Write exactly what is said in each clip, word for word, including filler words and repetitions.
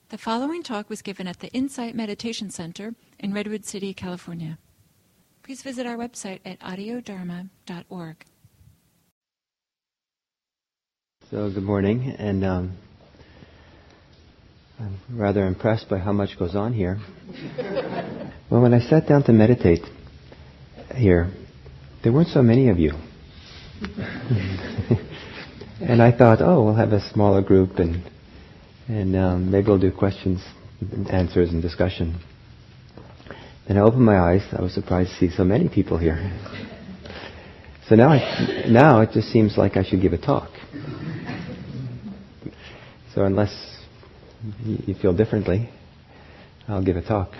The following talk was given at the Insight Meditation Center in Redwood City, California. Please visit our website at audio dharma dot org. So, good morning, and um, I'm rather impressed by how much goes on here. Well, when I sat down to meditate here, there weren't so many of you. And I thought, oh, we'll have a smaller group, and and um, maybe we'll do questions and answers and discussion. Then I opened my eyes. I was surprised to see so many people here. So now, I, now it just seems like I should give a talk. So unless you feel differently, I'll give a talk.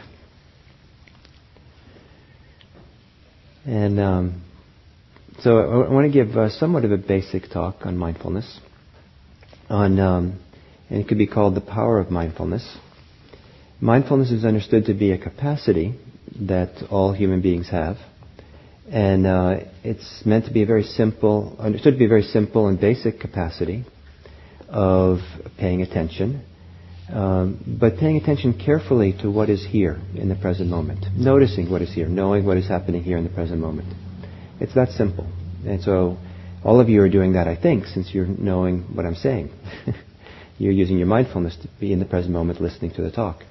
And um, so I want to give uh, somewhat of a basic talk on mindfulness. On um, and it could be called the power of mindfulness. Mindfulness is understood to be a capacity that all human beings have. And uh, it's meant to be a very simple, understood to be a very simple and basic capacity of paying attention, um, but paying attention carefully to what is here in the present moment, noticing what is here, knowing what is happening here in the present moment. It's that simple. And so all of you are doing that, I think, since you're knowing what I'm saying. You're using your mindfulness to be in the present moment, listening to the talk.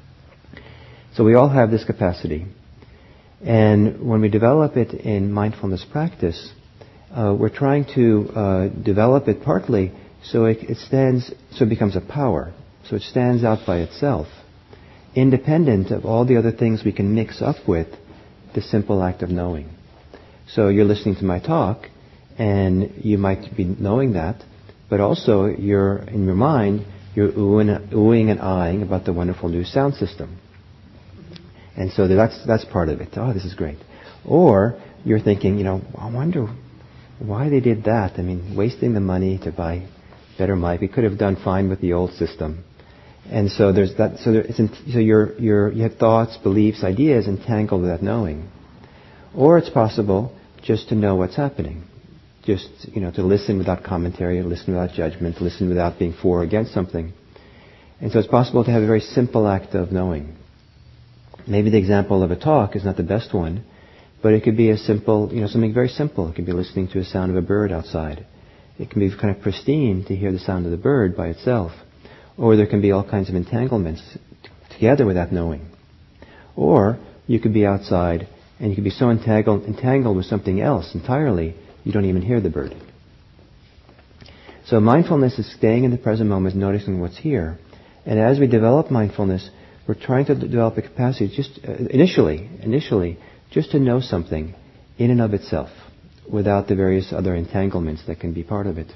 So we all have this capacity. And when we develop it in mindfulness practice, uh, we're trying to uh, develop it partly so it, it stands, so it becomes a power. So it stands out by itself, independent of all the other things we can mix up with the simple act of knowing. So you're listening to my talk, and you might be knowing that, but also you're, in your mind, you're oohing, oohing and eyeing about the wonderful new sound system. And so that's that's part of it. Oh, this is great. Or you're thinking, you know, I wonder why they did that. I mean, wasting the money to buy better mic. We could have done fine with the old system. And so there's that. So there, it's in, so you're you're you have thoughts, beliefs, ideas entangled with that knowing. Or it's possible just to know what's happening, just you know to listen without commentary, listen without judgment, listen without being for or against something. And so it's possible to have a very simple act of knowing. Maybe the example of a talk is not the best one, but it could be a simple, you know, something very simple. It could be listening to a sound of a bird outside. It can be kind of pristine to hear the sound of the bird by itself. Or there can be all kinds of entanglements t- together with that knowing. Or you could be outside and you could be so entangled, entangled with something else entirely, you don't even hear the bird. So mindfulness is staying in the present moment, noticing what's here. And as we develop mindfulness, we're trying to develop a capacity just uh, initially, initially, just to know something in and of itself, without the various other entanglements that can be part of it.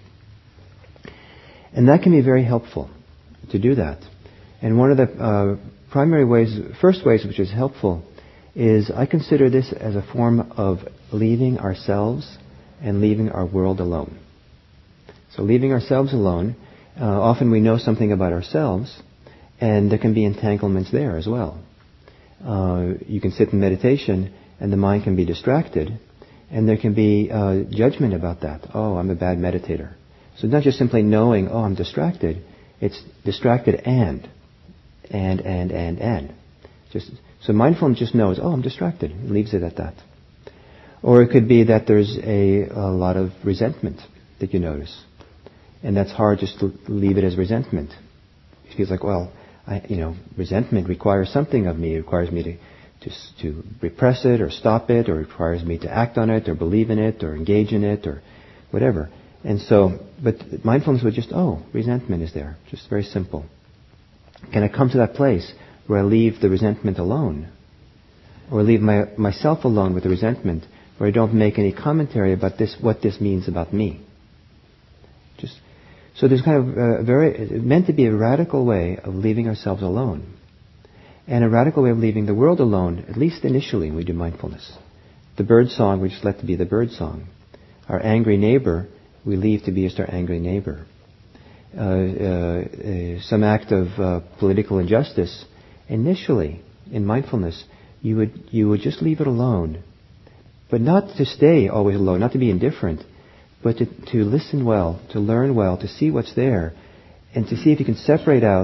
And that can be very helpful to do that. And one of the uh, primary ways, first ways which is helpful, is I consider this as a form of leaving ourselves and leaving our world alone. So leaving ourselves alone, uh, often we know something about ourselves, and there can be entanglements there as well. Uh, you can sit in meditation and the mind can be distracted, and there can be uh, judgment about that. Oh, I'm a bad meditator. So it's not just simply knowing, oh, I'm distracted. It's distracted and, and, and, and, and. Just so mindfulness just knows, oh, I'm distracted. It leaves it at that. Or it could be that there's a, a lot of resentment that you notice. And that's hard just to leave it as resentment. It feels like, well, I, you know, resentment requires something of me. It requires me to, to to repress it or stop it, or it requires me to act on it or believe in it or engage in it or whatever. And so, but mindfulness would just, oh, resentment is there. Just very simple. Can I come to that place where I leave the resentment alone? Or leave my, myself alone with the resentment, where I don't make any commentary about this, what this means about me? Just... So there's kind of a very, meant to be a radical way of leaving ourselves alone. And a radical way of leaving the world alone, at least initially when we do mindfulness. The bird song, we just let to be the bird song. Our angry neighbor, we leave to be just our angry neighbor. Uh, uh, uh, some act of uh, political injustice, initially, in mindfulness, you would you would just leave it alone. But not to stay always alone, not to be indifferent, but to, to listen well, to learn well, to see what's there, and to see if you can separate out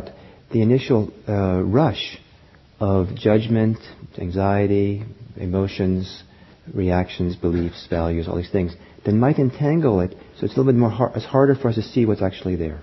the initial uh, rush of judgment, anxiety, emotions, reactions, beliefs, values, all these things, that might entangle it, so it's a little bit more hard, it's harder for us to see what's actually there.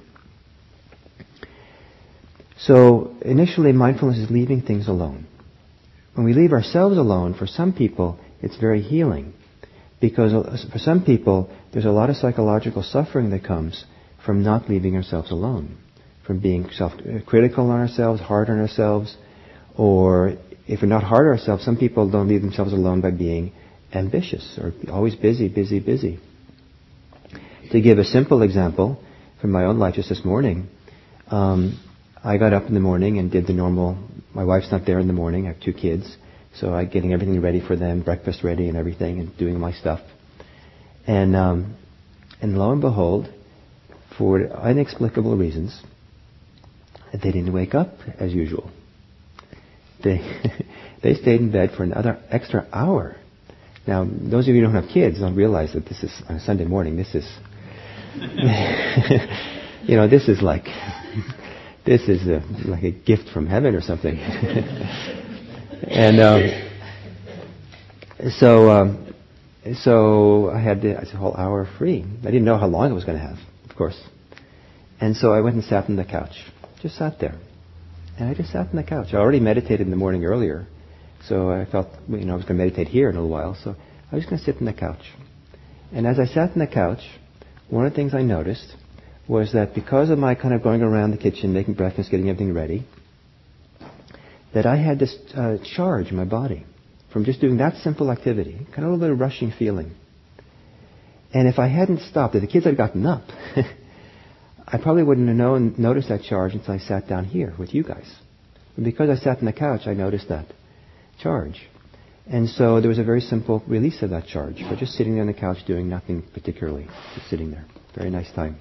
So initially, mindfulness is leaving things alone. When we leave ourselves alone, for some people, it's very healing. Because for some people, there's a lot of psychological suffering that comes from not leaving ourselves alone. From being self-critical on ourselves, hard on ourselves, or if we're not hard on ourselves, some people don't leave themselves alone by being ambitious or always busy, busy, busy. To give a simple example from my own life just this morning, um, I got up in the morning and did the normal, my wife's not there in the morning, I have two kids, so I'm getting everything ready for them, breakfast ready and everything, and doing my stuff. And um, and lo and behold, for inexplicable reasons, they didn't wake up as usual. They they stayed in bed for another extra hour. Now, those of you who don't have kids don't realize that this is, on a Sunday morning, this is, you know, this is like, this is a, like a gift from heaven or something. And um, so um, so I had the, a whole hour free. I didn't know how long I was going to have, of course. And so I went and sat on the couch. Just sat there. And I just sat on the couch. I already meditated in the morning earlier. So I felt, you know, I was going to meditate here in a little while. So I was going to sit on the couch. And as I sat on the couch, one of the things I noticed was that because of my kind of going around the kitchen, making breakfast, getting everything ready, that I had this uh, charge in my body from just doing that simple activity, kind of a little bit of rushing feeling. And if I hadn't stopped, if the kids had gotten up, I probably wouldn't have known, noticed that charge until I sat down here with you guys. But because I sat on the couch, I noticed that charge. And so there was a very simple release of that charge, but just sitting there on the couch doing nothing particularly, just sitting there. Very nice time.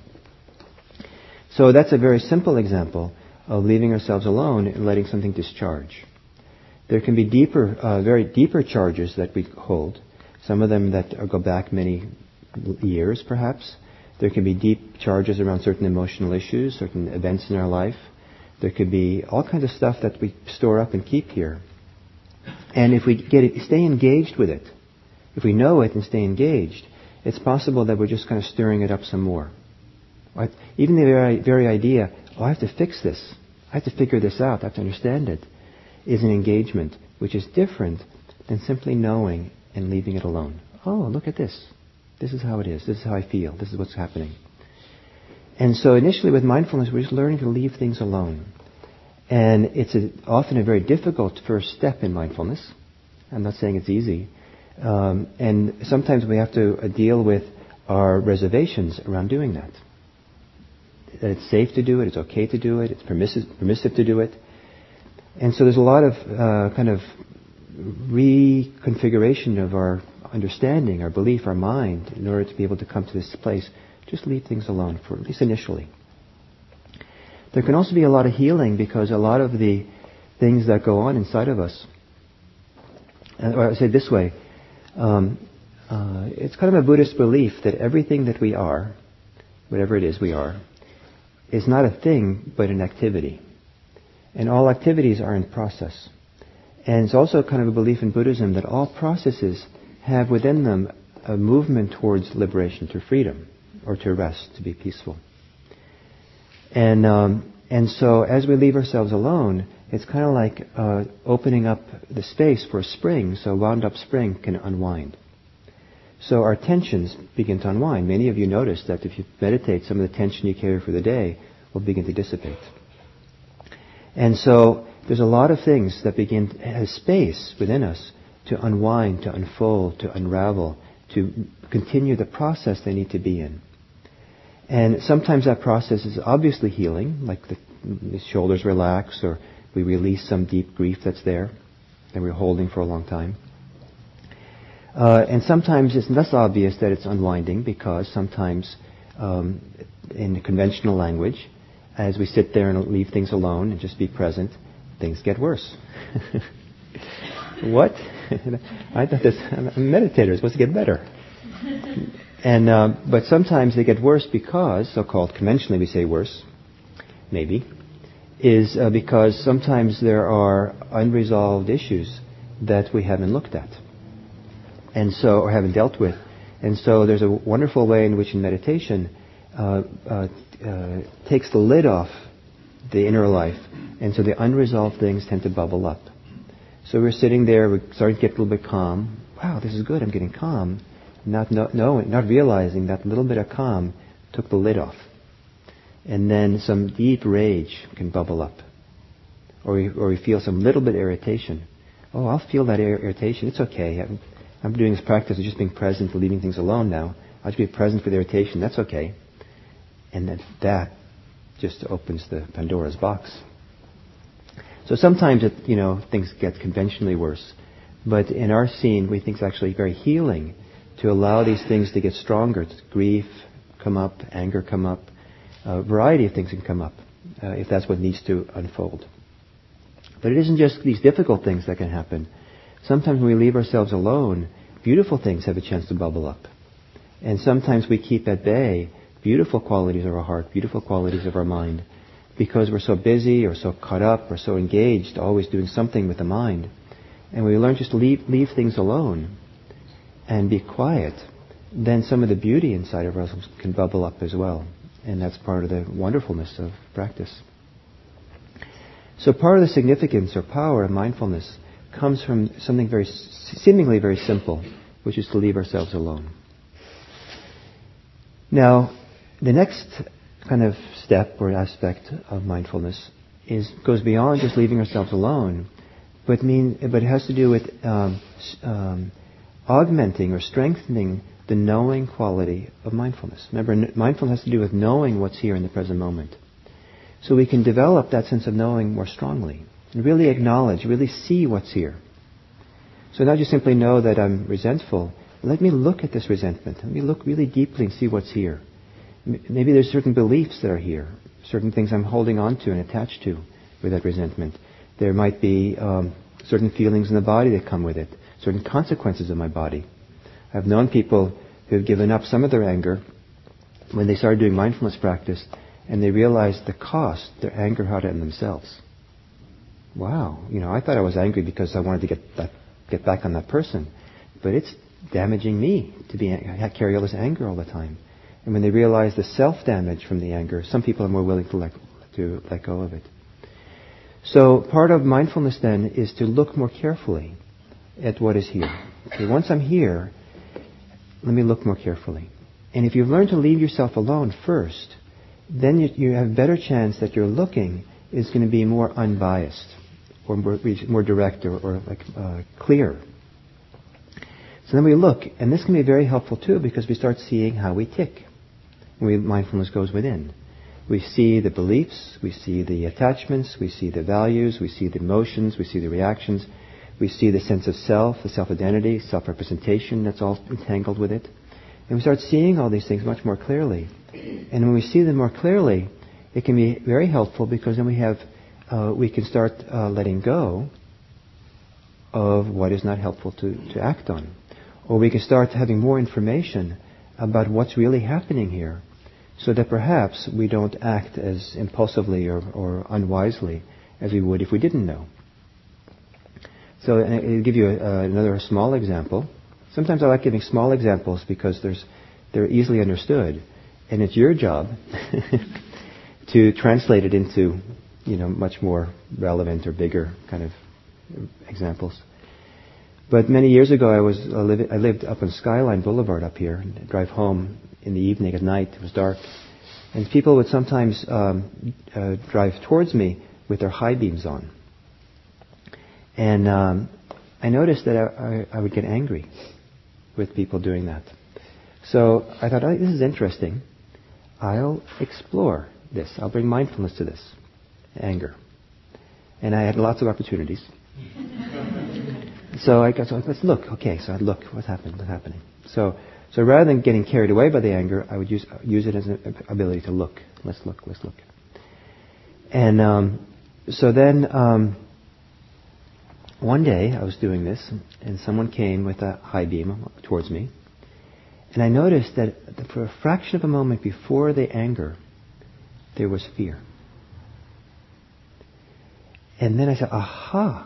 So that's a very simple example of leaving ourselves alone and letting something discharge. There can be deeper, uh, very deeper charges that we hold. Some of them that go back many years, perhaps. There can be deep charges around certain emotional issues, certain events in our life. There could be all kinds of stuff that we store up and keep here. And if we get it, stay engaged with it, if we know it and stay engaged, it's possible that we're just kind of stirring it up some more. Right? Even the very, very idea, oh, I have to fix this, I have to figure this out, I have to understand it, is an engagement which is different than simply knowing and leaving it alone. Oh, look at this. This is how it is. This is how I feel. This is what's happening. And so initially with mindfulness, we're just learning to leave things alone. And it's a, often a very difficult first step in mindfulness. I'm not saying it's easy. Um, and sometimes we have to uh, deal with our reservations around doing that. That it's safe to do it, it's okay to do it, it's permissive, permissive to do it. And so there's a lot of uh, kind of reconfiguration of our understanding, our belief, our mind, in order to be able to come to this place. Just leave things alone, for at least initially. There can also be a lot of healing because a lot of the things that go on inside of us, or I say it this way, um, uh, it's kind of a Buddhist belief that everything that we are, whatever it is we are, is not a thing but an activity. And all activities are in process. And it's also kind of a belief in Buddhism that all processes have within them a movement towards liberation, to freedom, or to rest, to be peaceful. And um, and so as we leave ourselves alone, it's kind of like uh, opening up the space for a spring, so a wound up spring can unwind. So our tensions begin to unwind. Many of you notice that if you meditate, some of the tension you carry for the day will begin to dissipate. And so there's a lot of things that begin to have space within us to unwind, to unfold, to unravel, to continue the process they need to be in. And sometimes that process is obviously healing, like the, the shoulders relax, or we release some deep grief that's there that we're holding for a long time. Uh, and sometimes it's less obvious that it's unwinding, because sometimes um, in conventional language, as we sit there and leave things alone and just be present, things get worse. What? I thought this, I'm a meditator, it's supposed to get better. And uh, but sometimes they get worse because, so-called conventionally we say worse, maybe, is uh, because sometimes there are unresolved issues that we haven't looked at, and so or haven't dealt with. And so there's a wonderful way in which in meditation uh, uh, uh, takes the lid off the inner life, and so the unresolved things tend to bubble up. So we're sitting there, we're starting to get a little bit calm. Wow, this is good, I'm getting calm. Not know, knowing, not realizing that little bit of calm took the lid off. And then some deep rage can bubble up. Or we, or we feel some little bit of irritation. Oh, I'll feel that ir- irritation, it's okay. I'm, I'm doing this practice of just being present, leaving things alone now. I'll just be present for the irritation, that's okay. And then that just opens the Pandora's box. So sometimes it, you know, things get conventionally worse. But in our scene, we think it's actually very healing to allow these things to get stronger. Grief come up, anger come up, a variety of things can come up uh, if that's what needs to unfold. But it isn't just these difficult things that can happen. Sometimes when we leave ourselves alone, beautiful things have a chance to bubble up. And sometimes we keep at bay beautiful qualities of our heart, beautiful qualities of our mind, because we're so busy or so caught up or so engaged, always doing something with the mind. And we learn just to leave, leave things alone and be quiet, then some of the beauty inside of us can bubble up as well. And that's part of the wonderfulness of practice. So part of the significance or power of mindfulness comes from something very seemingly very simple, which is to leave ourselves alone. Now, the next kind of step or aspect of mindfulness is goes beyond just leaving ourselves alone, but mean but it has to do with um, um, augmenting or strengthening the knowing quality of mindfulness. Remember, n- mindfulness has to do with knowing what's here in the present moment. So we can develop that sense of knowing more strongly and really acknowledge, really see what's here. So not just simply know that I'm resentful. Let me look at this resentment. Let me look really deeply and see what's here. M- maybe there's certain beliefs that are here, certain things I'm holding on to and attached to with that resentment. There might be um, certain feelings in the body that come with it, certain consequences of my body. I've known people who have given up some of their anger when they started doing mindfulness practice, and they realized the cost their anger had on themselves. Wow, you know, I thought I was angry because I wanted to get that, get back on that person, but it's damaging me to be I carry all this anger all the time. And when they realize the self-damage from the anger, some people are more willing to let to let go of it. So part of mindfulness then is to look more carefully at what is here. Okay, once I'm here, let me look more carefully. And if you've learned to leave yourself alone first, then you, you have a better chance that your looking is going to be more unbiased, or more, more direct, or, or like uh, clear. So then we look, and this can be very helpful too, because we start seeing how we tick when we, mindfulness goes within. We see the beliefs, we see the attachments, we see the values, we see the emotions, we see the reactions, we see the sense of self, the self-identity, self-representation that's all entangled with it. And we start seeing all these things much more clearly. And when we see them more clearly, it can be very helpful, because then we have, uh, we can start uh, letting go of what is not helpful to, to act on. Or we can start having more information about what's really happening here, so that perhaps we don't act as impulsively or, or unwisely as we would if we didn't know. So I'll give you a, uh, another small example. Sometimes I like giving small examples because there's, they're easily understood. And it's your job to translate it into, you know, much more relevant or bigger kind of examples. But many years ago, I was I lived, I lived up on Skyline Boulevard up here, and I'd drive home in the evening at night. It was dark, and people would sometimes um, uh, drive towards me with their high beams on. And um, I noticed that I, I, I would get angry with people doing that. So I thought, oh, this is interesting. I'll explore this. I'll bring mindfulness to this. Anger. And I had lots of opportunities. So I got, so let's look. Okay, so I'd look. What's happening? What's happening? So, so rather than getting carried away by the anger, I would use use it as an ability to look. Let's look. Let's look. And um, so then um, one day I was doing this, and someone came with a high beam towards me, and I noticed that for a fraction of a moment before the anger, there was fear. And then I said, aha,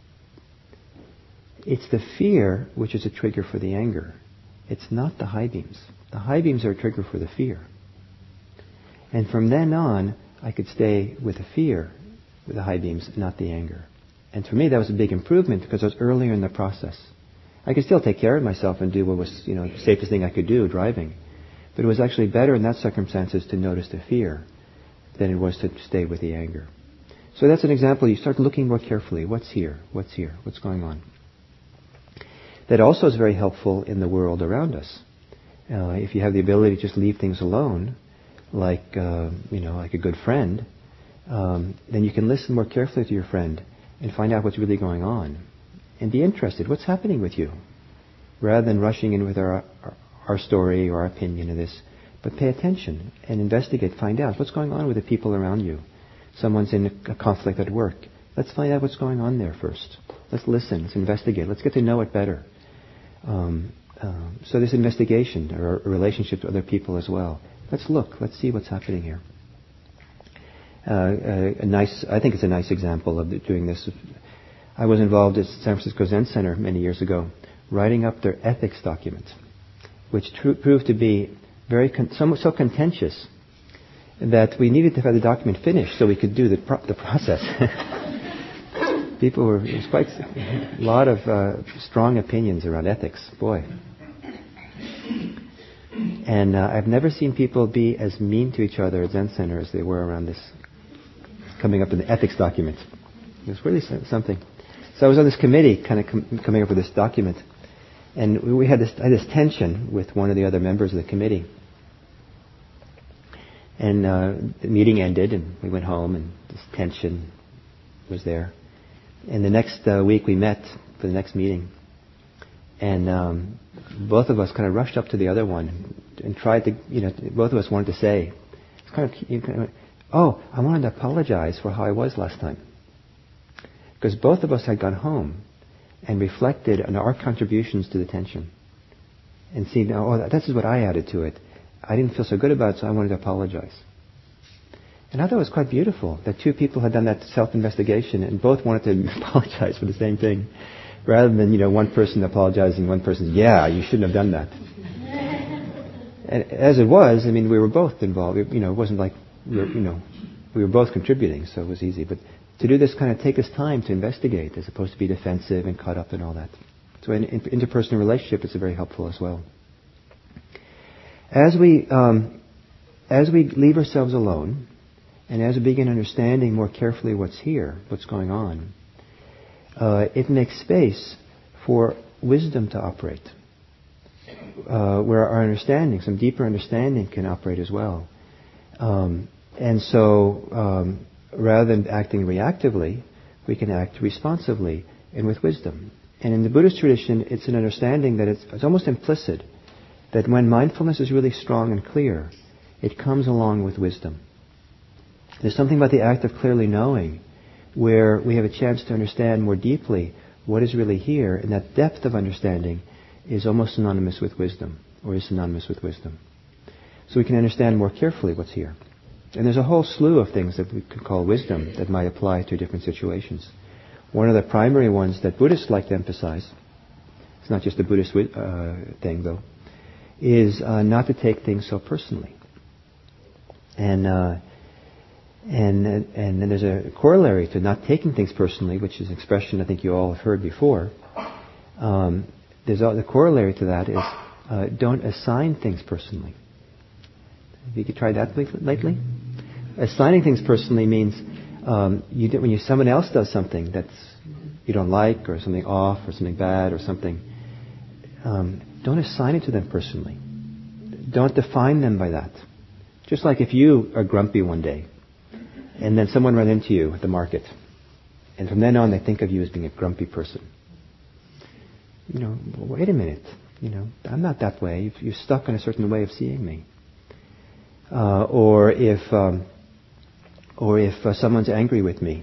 it's the fear which is a trigger for the anger. It's not the high beams. The high beams are a trigger for the fear. And from then on, I could stay with the fear, with the high beams, not the anger. And for me, that was a big improvement because I was earlier in the process. I could still take care of myself and do what was, you know, the safest thing I could do, driving. But it was actually better in that circumstances to notice the fear than it was to stay with the anger. So that's an example. You start looking more carefully. What's here? What's here? What's going on? That also is very helpful in the world around us. Uh, if you have the ability to just leave things alone, like, uh, you know, like a good friend, um, then you can listen more carefully to your friend and find out what's really going on. And be interested. What's happening with you? Rather than rushing in with our, our, our story or our opinion of this. But pay attention and investigate. Find out what's going on with the people around you. Someone's in a conflict at work. Let's find out what's going on there first. Let's listen. Let's investigate. Let's get to know it better. Um, uh, so this investigation or a relationship to other people as well. Let's look. Let's see what's happening here. Uh, a, a nice, I think it's a nice example of doing this. I was involved at San Francisco Zen Center many years ago, writing up their ethics document, which tr- proved to be very con- so, so contentious that we needed to have the document finished so we could do the, pro- the process. People were, it was quite a lot of uh, strong opinions around ethics, boy. And uh, I've never seen people be as mean to each other at Zen Center as they were around this, coming up in the ethics document. It was really something. So I was on this committee, kind of com- coming up with this document, and we had this, I had this tension with one of the other members of the committee. And uh, the meeting ended, and we went home, and this tension was there. And the next uh, week we met for the next meeting, and um, both of us kind of rushed up to the other one and tried to, you know, both of us wanted to say, it's kind of, you kind of, oh, I wanted to apologize for how I was last time. Because both of us had gone home and reflected on our contributions to the tension. And seen, oh, this is what I added to it. I didn't feel so good about it, so I wanted to apologize. And I thought it was quite beautiful that two people had done that self-investigation and both wanted to apologize for the same thing. Rather than, you know, one person apologizing, one person, yeah, you shouldn't have done that. And as it was, I mean, we were both involved. You know, it wasn't like, we were, you know, we were both contributing, so it was easy. But to do this kind of take us time to investigate as opposed to be defensive and caught up in all that. So in, in interpersonal relationship, it's very helpful as well. As we um, as we leave ourselves alone, and as we begin understanding more carefully what's here, what's going on, uh, it makes space for wisdom to operate, uh, where our understanding, some deeper understanding, can operate as well. Um, and so, um, rather than acting reactively, we can act responsively and with wisdom. And in the Buddhist tradition, it's an understanding that it's, it's almost implicit that when mindfulness is really strong and clear, it comes along with wisdom. There's something about the act of clearly knowing where we have a chance to understand more deeply what is really here, and that depth of understanding is almost synonymous with wisdom, or is synonymous with wisdom. So we can understand more carefully what's here. And there's a whole slew of things that we could call wisdom that might apply to different situations. One of the primary ones that Buddhists like to emphasize, it's not just a Buddhist uh, thing though, is uh, not to take things so personally. And uh, and and then there's a corollary to not taking things personally, which is an expression I think you all have heard before. Um, there's a, the corollary to that is uh, don't assign things personally. Have you tried that lately? Assigning things personally means um, you do, when you, someone else does something that's you don't like, or something off, or something bad, or something, um, don't assign it to them personally. Don't define them by that. Just like if you are grumpy one day, and then someone runs into you at the market, and from then on they think of you as being a grumpy person. You know, well, wait a minute. You know, I'm not that way. You're stuck in a certain way of seeing me. Uh, or if, um, or if uh, someone's angry with me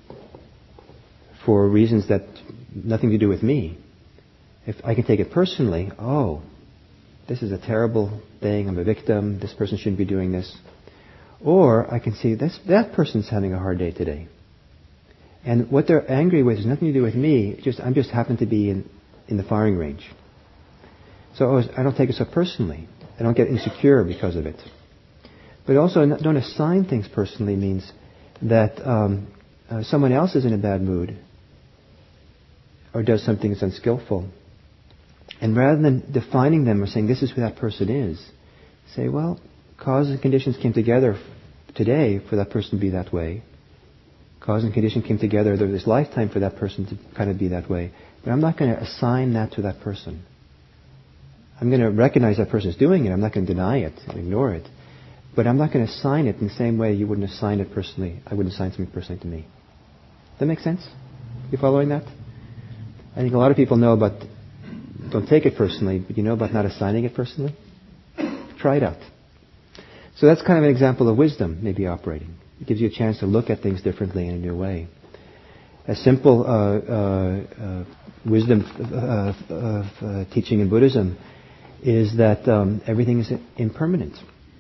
for reasons that nothing to do with me, if I can take it personally, oh, this is a terrible thing. I'm a victim. This person shouldn't be doing this. Or I can see this, that person's having a hard day today. And what they're angry with has nothing to do with me. It's just I'm just happen to be in, in the firing range. So I don't take it so personally. I don't get insecure because of it. But also, don't assign things personally means that um, uh, someone else is in a bad mood or does something that's unskillful. And rather than defining them or saying this is who that person is, say, well, causes and conditions came together today for that person to be that way. Cause and condition came together there this lifetime for that person to kind of be that way. But I'm not going to assign that to that person. I'm going to recognize that person is doing it. I'm not going to deny it and ignore it. But I'm not going to assign it in the same way you wouldn't assign it personally. I wouldn't assign something personally to me. Does that make sense? You following that? I think a lot of people know about, don't take it personally, but you know about not assigning it personally? Try it out. So that's kind of an example of wisdom maybe operating. It gives you a chance to look at things differently in a new way. A simple uh, uh, uh, wisdom uh, uh, uh, teaching in Buddhism is that um, everything is impermanent.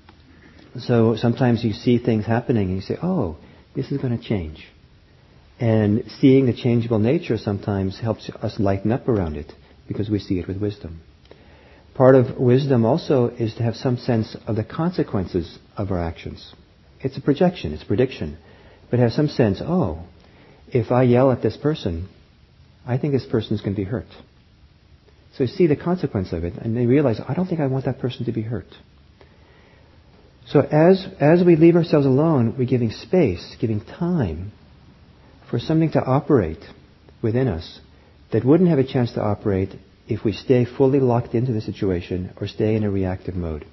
So sometimes you see things happening and you say, oh, this is going to change. And seeing the changeable nature sometimes helps us lighten up around it because we see it with wisdom. Part of wisdom also is to have some sense of the consequences of our actions. It's a projection, it's prediction. But have some sense, oh, if I yell at this person, I think this person is going to be hurt. So you see the consequence of it, and they realize, I don't think I want that person to be hurt. So as as we leave ourselves alone, we're giving space, giving time for something to operate within us that wouldn't have a chance to operate if we stay fully locked into the situation or stay in a reactive mode.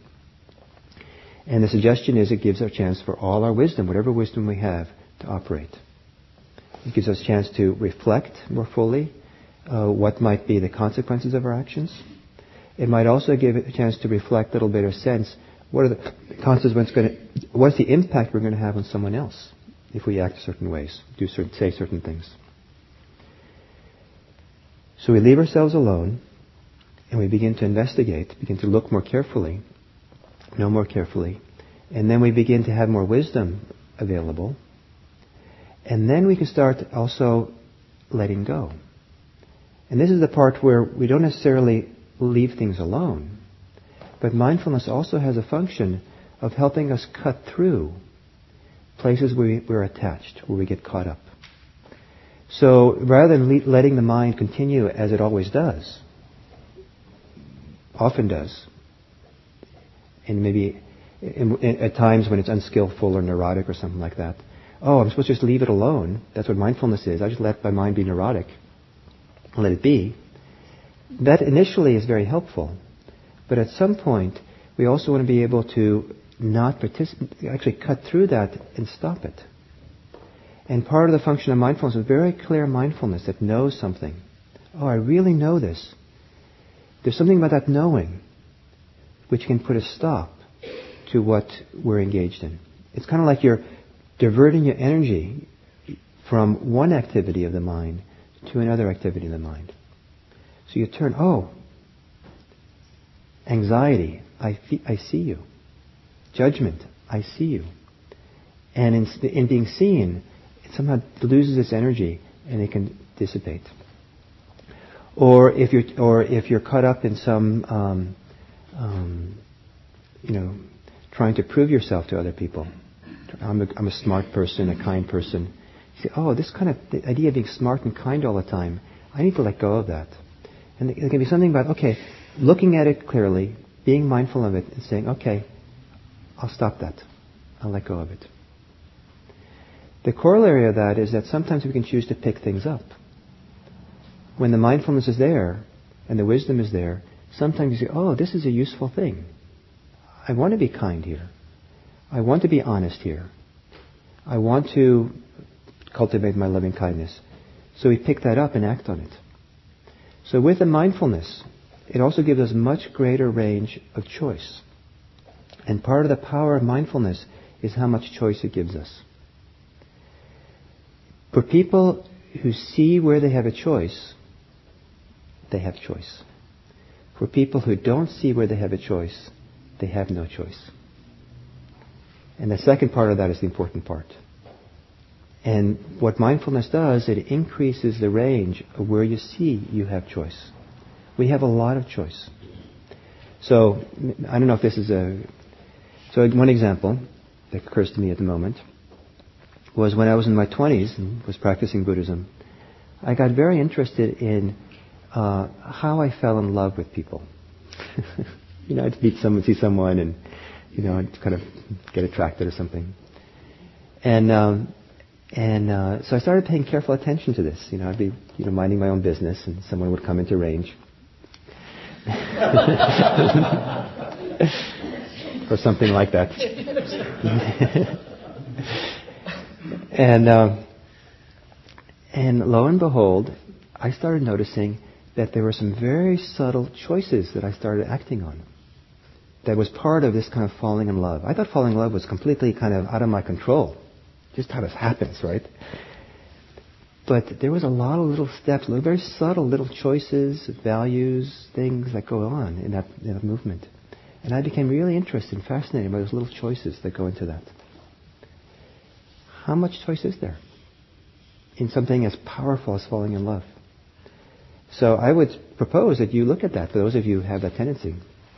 And the suggestion is it gives our chance for all our wisdom, whatever wisdom we have, to operate. It gives us a chance to reflect more fully uh, what might be the consequences of our actions. It might also give it a chance to reflect a little bit of sense, what are the consequences going to, what's the impact we're going to have on someone else if we act certain ways, do certain, say certain things. So we leave ourselves alone and we begin to investigate, begin to look more carefully, know more carefully, and then we begin to have more wisdom available. And then we can start also letting go. And this is the part where we don't necessarily leave things alone, but mindfulness also has a function of helping us cut through places where we're attached, where we get caught up. So rather than le- letting the mind continue as it always does, often does, and maybe in, in, at times when it's unskillful or neurotic or something like that, oh, I'm supposed to just leave it alone. That's what mindfulness is. I just let my mind be neurotic and let it be. That initially is very helpful. But at some point, we also want to be able to not participate, actually cut through that and stop it. And part of the function of mindfulness is very clear mindfulness that knows something. Oh, I really know this. There's something about that knowing which can put a stop to what we're engaged in. It's kind of like you're diverting your energy from one activity of the mind to another activity of the mind. So you turn, oh, anxiety, I, fe- I see you. Judgment, I see you. And in, in being seen, it somehow loses its energy and it can dissipate. Or if you're, or if you're caught up in some, um, um, you know, trying to prove yourself to other people. I'm a, I'm a smart person, a kind person. You say, oh, this kind of the idea of being smart and kind all the time, I need to let go of that. And there can be something about, okay, looking at it clearly, being mindful of it, and saying, okay, I'll stop that. I'll let go of it. The corollary of that is that sometimes we can choose to pick things up. When the mindfulness is there, and the wisdom is there, sometimes you say, oh, this is a useful thing. I want to be kind here. I want to be honest here. I want to cultivate my loving kindness. So we pick that up and act on it. So with the mindfulness, it also gives us much greater range of choice. And part of the power of mindfulness is how much choice it gives us. For people who see where they have a choice, they have choice. For people who don't see where they have a choice, they have no choice. And the second part of that is the important part. And what mindfulness does, it increases the range of where you see you have choice. We have a lot of choice. So, I don't know if this is a... So one example that occurs to me at the moment was when I was in my twenties and was practicing Buddhism, I got very interested in uh, how I fell in love with people. You know, I'd meet someone, see someone, and, you know, I'd kind of get attracted or something. And... Um, And uh, so I started paying careful attention to this. You know, I'd be, you know, minding my own business, and someone would come into range, or something like that. and uh, and lo and behold, I started noticing that there were some very subtle choices that I started acting on. That was part of this kind of falling in love. I thought falling in love was completely kind of out of my control. Just how this happens, right? But there was a lot of little steps, very subtle little choices, values, things that go on in that, in that movement. And I became really interested and fascinated by those little choices that go into that. How much choice is there in something as powerful as falling in love? So I would propose that you look at that for those of you who have that tendency.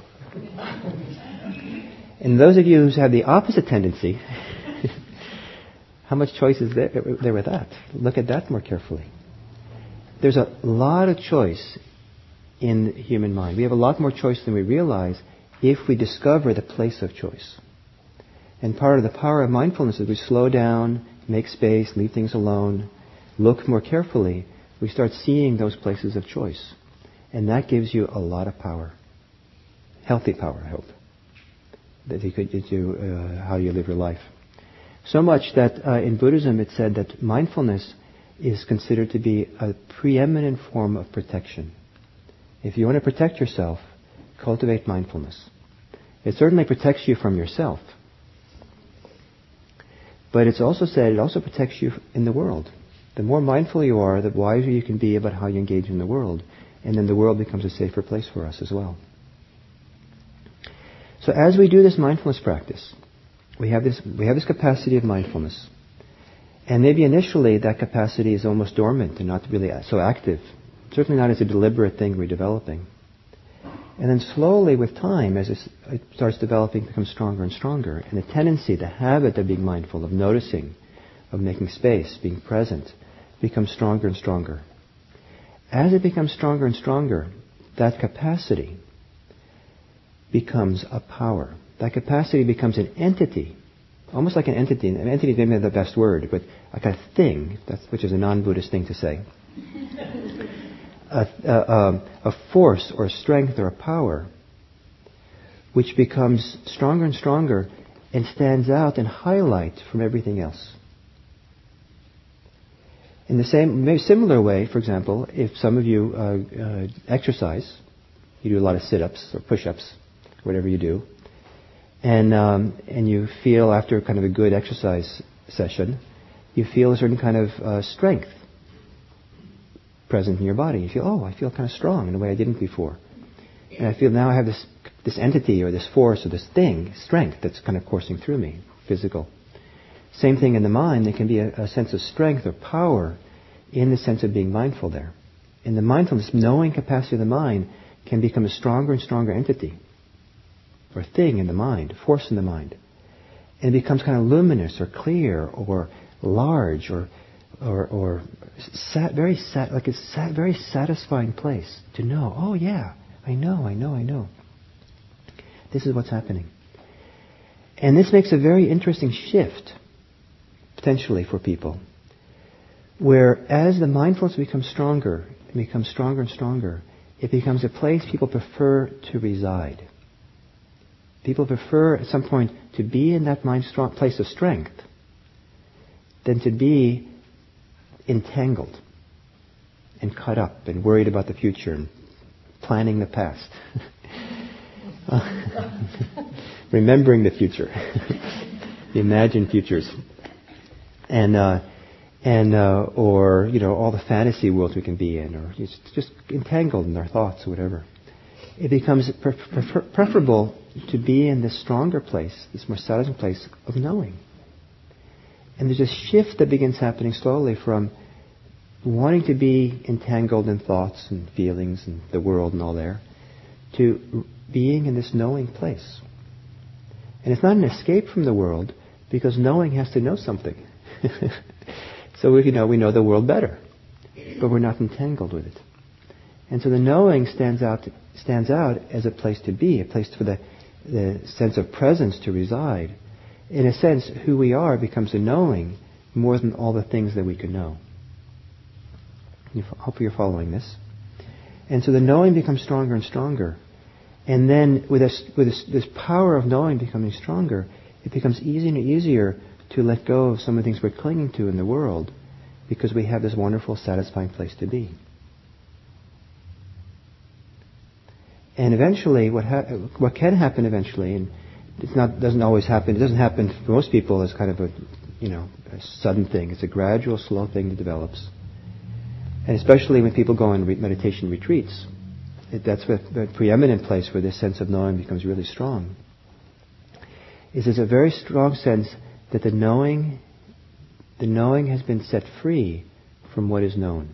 And those of you who have the opposite tendency, how much choice is there, there with that? Look at that more carefully. There's a lot of choice in the human mind. We have a lot more choice than we realize if we discover the place of choice. And part of the power of mindfulness is we slow down, make space, leave things alone, look more carefully. We start seeing those places of choice. And that gives you a lot of power. Healthy power, I hope. That you could do uh, how you live your life. So much that uh, in Buddhism it said that mindfulness is considered to be a preeminent form of protection. If you want to protect yourself, cultivate mindfulness. It certainly protects you from yourself. But it's also said it also protects you in the world. The more mindful you are, the wiser you can be about how you engage in the world. And then the world becomes a safer place for us as well. So as we do this mindfulness practice, We have this we have this capacity of mindfulness. And maybe initially that capacity is almost dormant and not really so active. Certainly not as a deliberate thing we're developing. And then slowly with time, as it starts developing, it becomes stronger and stronger. And the tendency, the habit of being mindful, of noticing, of making space, being present, becomes stronger and stronger. As it becomes stronger and stronger, that capacity becomes a power. That capacity becomes an entity, almost like an entity. An entity is maybe not the best word, but like a thing, that's, which is a non-Buddhist thing to say. a, a, a force or strength or a power which becomes stronger and stronger and stands out and highlights from everything else. In the same, maybe similar way, for example, if some of you uh, uh, exercise, you do a lot of sit-ups or push-ups, whatever you do, And um, and you feel after kind of a good exercise session, you feel a certain kind of uh, strength present in your body. You feel, oh, I feel kind of strong in a way I didn't before. And I feel now I have this this entity or this force or this thing, strength, that's kind of coursing through me, physical. Same thing in the mind. There can be a, a sense of strength or power in the sense of being mindful there. In the mindfulness, knowing capacity of the mind can become a stronger and stronger entity, or thing in the mind, force in the mind. And it becomes kind of luminous or clear or large or or, or sat, very sat, like a sat, very satisfying place to know, oh yeah, I know, I know, I know. This is what's happening. And this makes a very interesting shift, potentially, for people. Where as the mindfulness becomes stronger, it becomes stronger and stronger, it becomes a place people prefer to reside. People prefer at some point to be in that mind strong place of strength than to be entangled and caught up and worried about the future and planning the past. Remembering the future. The imagined futures. And, uh, and uh, or, you know, all the fantasy worlds we can be in, or just, just entangled in our thoughts or whatever. It becomes prefer- preferable to be in this stronger place, this more satisfying place of knowing. And there's a shift that begins happening slowly from wanting to be entangled in thoughts and feelings and the world and all there, to being in this knowing place. And it's not an escape from the world, because knowing has to know something. So we, you know, we know the world better, but we're not entangled with it. And so the knowing stands out stands out as a place to be, a place for the, the sense of presence to reside. In a sense, who we are becomes a knowing more than all the things that we could know. I hope you're following this. And so the knowing becomes stronger and stronger. And then with, this, with this, this power of knowing becoming stronger, it becomes easier and easier to let go of some of the things we're clinging to in the world, because we have this wonderful, satisfying place to be. And eventually, what ha- what can happen eventually, and it's not doesn't always happen. It doesn't happen for most people as kind of a, you know, a sudden thing. It's a gradual, slow thing that develops. And especially when people go on re- meditation retreats, it, that's the, the preeminent place where this sense of knowing becomes really strong. Is there's a very strong sense that the knowing, the knowing has been set free from what is known.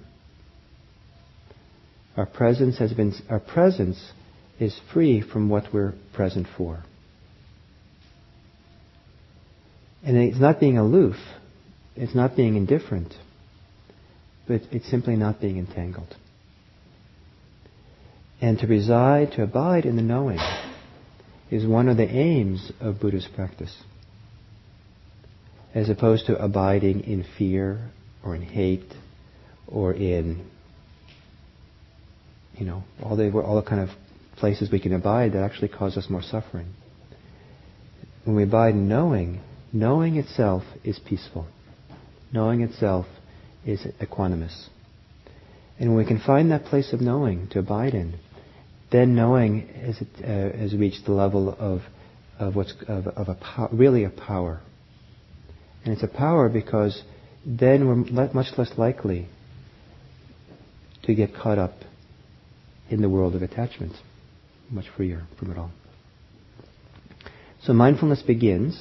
Our presence has been, our presence is free from what we're present for. And it's not being aloof, it's not being indifferent, but it's simply not being entangled. And to reside, to abide in the knowing is one of the aims of Buddhist practice, as opposed to abiding in fear or in hate or in, you know, all the all the kind of places we can abide that actually cause us more suffering. When we abide in knowing, knowing itself is peaceful. Knowing itself is equanimous. And when we can find that place of knowing to abide in, then knowing has, uh, has reached the level of of what's of, of a pow- really a power. And it's a power because then we're le- much less likely to get caught up in the world of attachment. Much freer from it all. So mindfulness begins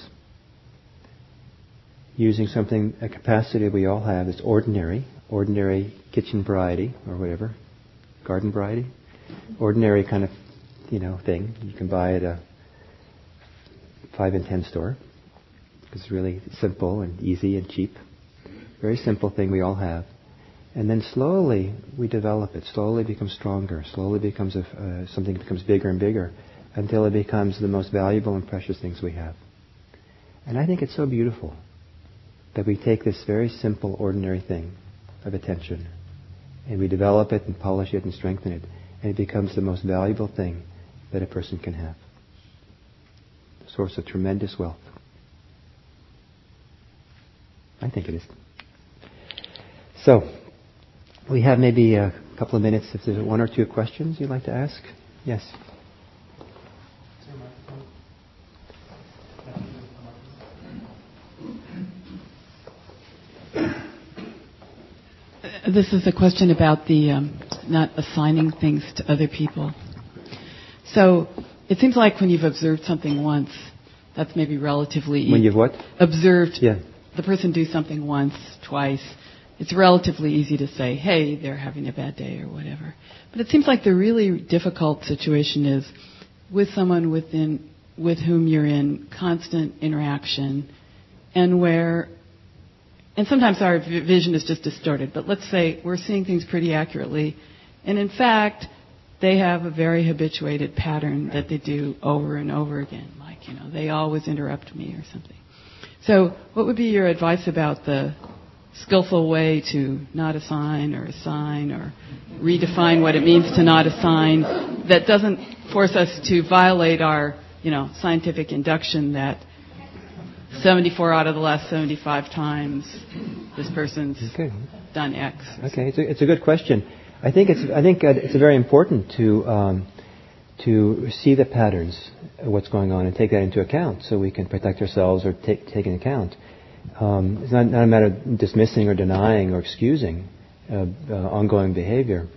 using something, a capacity we all have that's ordinary, ordinary kitchen variety or whatever, garden variety, ordinary kind of, you know, thing you can buy at a five and ten store. It's really simple and easy and cheap. Very simple thing we all have. And then slowly we develop it. Slowly it becomes stronger. Slowly becomes a, uh, something that becomes bigger and bigger until it becomes the most valuable and precious things we have. And I think it's so beautiful that we take this very simple, ordinary thing of attention and we develop it and polish it and strengthen it, and it becomes the most valuable thing that a person can have. A source of tremendous wealth. I think it is. So, we have maybe a couple of minutes if there's one or two questions you'd like to ask. Yes? This is a question about the um, not assigning things to other people. So it seems like when you've observed something once, that's maybe relatively... When you've what? Observed yeah. the person do something once, twice. It's relatively easy to say, hey, they're having a bad day or whatever. But it seems like the really difficult situation is with someone within with whom you're in constant interaction and where... And sometimes our vision is just distorted, but let's say we're seeing things pretty accurately, and in fact, they have a very habituated pattern that they do over and over again, like, you know, they always interrupt me or something. So what would be your advice about the skillful way to not assign or assign or redefine what it means to not assign that doesn't force us to violate our, you know, scientific induction that seventy-four out of the last seventy-five times this person's okay. done X. Okay, it's a, it's a good question. I think it's I think uh, it's very important to um, to see the patterns of what's going on and take that into account so we can protect ourselves or take take into account. Um, it's not, not a matter of dismissing or denying or excusing uh, uh, ongoing behavior,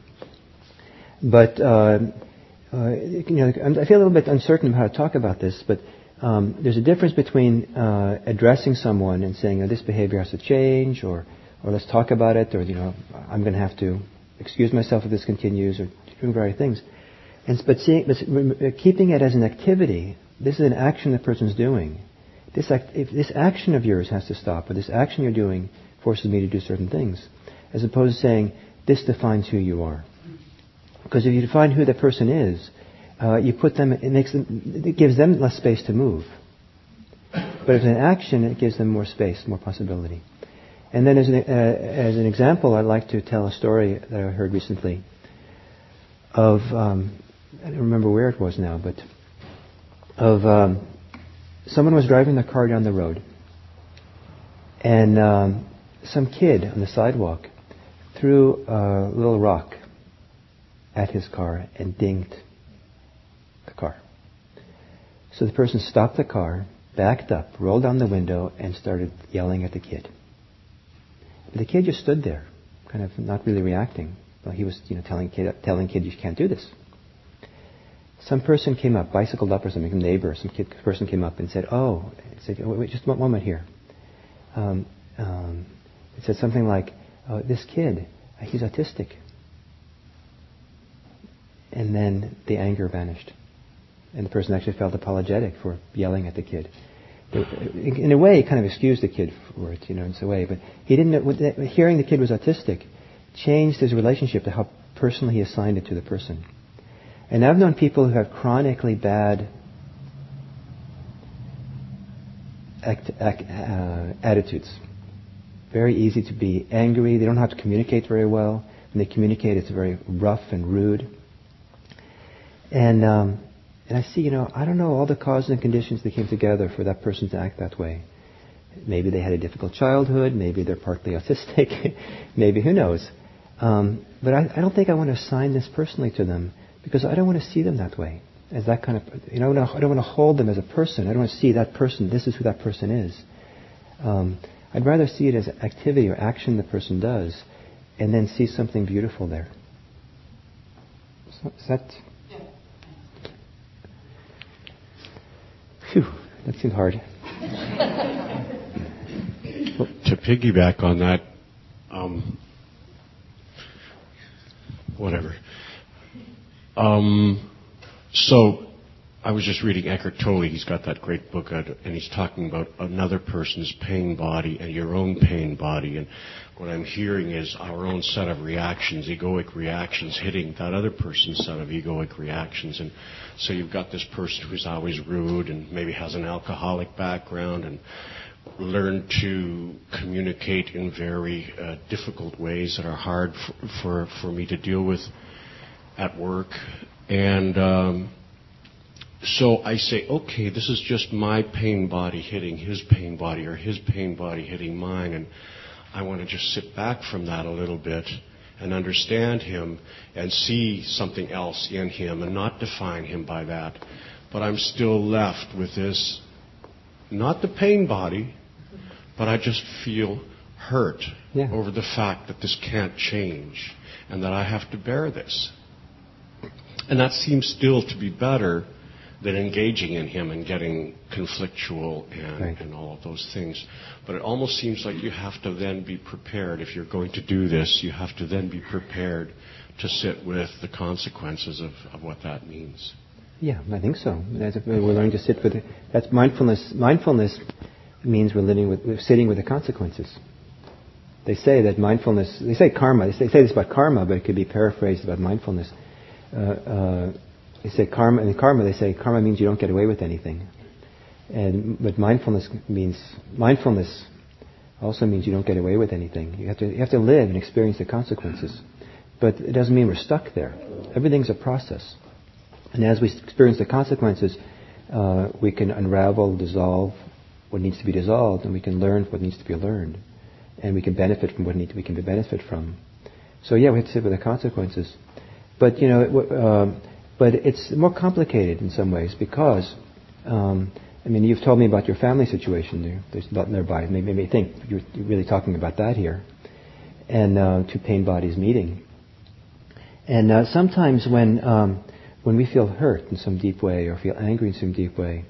but uh, uh, you know I feel a little bit uncertain of how to talk about this, but. um, there's a difference between uh, addressing someone and saying, oh, this behavior has to change, or, or let's talk about it, or, you know, I'm going to have to excuse myself if this continues, or doing various things. And, but, seeing, but keeping it as an activity, this is an action the person's doing. This act, if this action of yours has to stop, or this action you're doing forces me to do certain things, as opposed to saying, this defines who you are. Because if you define who the person is, uh, you put them, it makes them, it gives them less space to move. But if it's an action, it gives them more space, more possibility. And then as an, uh, as an example, I'd like to tell a story that I heard recently of, um, I don't remember where it was now, but of um, someone was driving their car down the road, and um, some kid on the sidewalk threw a little rock at his car and dinged the car. So the person stopped the car, backed up, rolled down the window, and started yelling at the kid. But the kid just stood there, kind of not really reacting. Well, he was, you know, telling kid, telling kid, you can't do this. Some person came up, bicycled up or something, a neighbor, some kid, person came up and said, oh, said, wait, wait, just one moment here. Um, um, it said something like, oh, this kid, he's autistic. And then the anger vanished. And the person actually felt apologetic for yelling at the kid. In a way, he kind of excused the kid for it, you know, in a way. But he didn't know, hearing the kid was autistic changed his relationship to how personally he assigned it to the person. And I've known people who have chronically bad act, act, uh, attitudes. Very easy to be angry. They don't have to communicate very well. When they communicate, it's very rough and rude. And um, and I see, you know, I don't know all the causes and conditions that came together for that person to act that way. Maybe they had a difficult childhood. Maybe they're partly autistic. Maybe, who knows? Um, but I, I don't think I want to assign this personally to them, because I don't want to see them that way, as that kind of, you know, I don't want to hold them as a person. I don't want to see that person, this is who that person is. Um, I'd rather see it as an activity or action the person does, and then see something beautiful there. So, is that... Phew, that seemed hard. To piggyback on that, um, whatever. Um, so, I was just reading Eckhart Tolle. He's got that great book, and he's talking about another person's pain body and your own pain body. And what I'm hearing is our own set of reactions, egoic reactions, hitting that other person's set of egoic reactions. And so you've got this person who's always rude and maybe has an alcoholic background and learned to communicate in very uh, difficult ways that are hard for, for, for me to deal with at work. And um, so I say, okay, this is just my pain body hitting his pain body, or his pain body hitting mine, and I want to just sit back from that a little bit and understand him and see something else in him and not define him by that. But I'm still left with this, not the pain body, but I just feel hurt yeah. over the fact that this can't change and that I have to bear this. And that seems still to be better than engaging in him and getting conflictual and, right. and all of those things. But it almost seems like you have to then be prepared. If you're going to do this, you have to then be prepared to sit with the consequences of, of what that means. Yeah, I think so. That's, we're learning to sit with it. That's mindfulness. Mindfulness means we're living with, we're sitting with the consequences. They say that mindfulness, they say karma, they say, they say this about karma, but it could be paraphrased about mindfulness. Uh, uh, they say karma, in karma they say karma means you don't get away with anything. And but mindfulness means, mindfulness also means you don't get away with anything. You have to, you have to live and experience the consequences. But it doesn't mean we're stuck there. Everything's a process. And as we experience the consequences, uh, we can unravel, dissolve what needs to be dissolved, and we can learn what needs to be learned. And we can benefit from what need to, we can benefit from. So yeah, we have to sit with the consequences. But, you know, it, uh, but it's more complicated in some ways because, um, I mean, you've told me about your family situation there. There's not nearby. It made me think you're really talking about that here. And uh, two pain bodies meeting. And uh, sometimes when um, when we feel hurt in some deep way or feel angry in some deep way,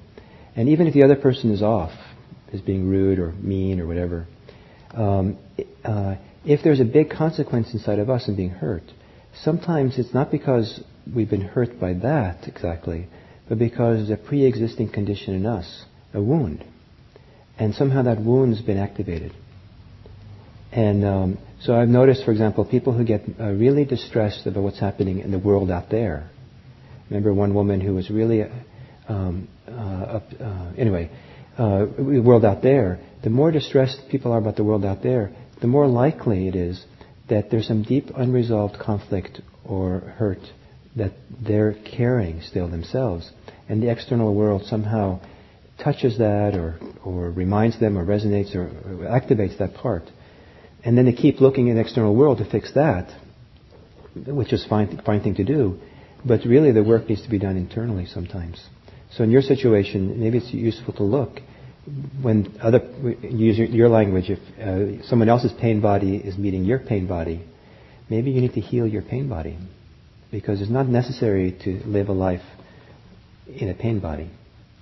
And even if the other person is off, is being rude or mean or whatever, um, uh, if there's a big consequence inside of us in being hurt, sometimes it's not because we've been hurt by that exactly, but because there's a pre-existing condition in us, a wound. And somehow that wound's been activated. And um, so I've noticed, for example, people who get uh, really distressed about what's happening in the world out there. Remember one woman who was really, um, uh, up, uh, anyway, uh, the world out there. The more distressed people are about the world out there, the more likely it is that there's some deep unresolved conflict or hurt that they're carrying still themselves. And the external world somehow touches that or, or reminds them or resonates or, or activates that part. And then they keep looking in the external world to fix that, which is a fine, fine thing to do. But really the work needs to be done internally sometimes. So in your situation, maybe it's useful to look when other, use your, your language, if uh, someone else's pain body is meeting your pain body, maybe you need to heal your pain body. Because it's not necessary to live a life in a pain body.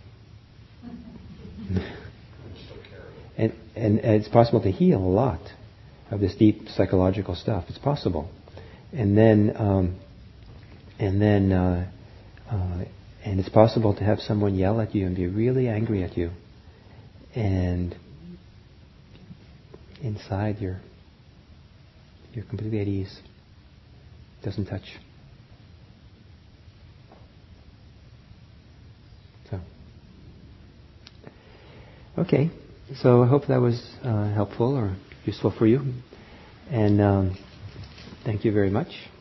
and, and, and it's possible to heal a lot of this deep psychological stuff. It's possible. And then, um, and then, uh, uh, and it's possible to have someone yell at you and be really angry at you. And inside you're, you're completely at ease. Doesn't touch. So, okay. So I hope that was uh, helpful or useful for you. And um, thank you very much.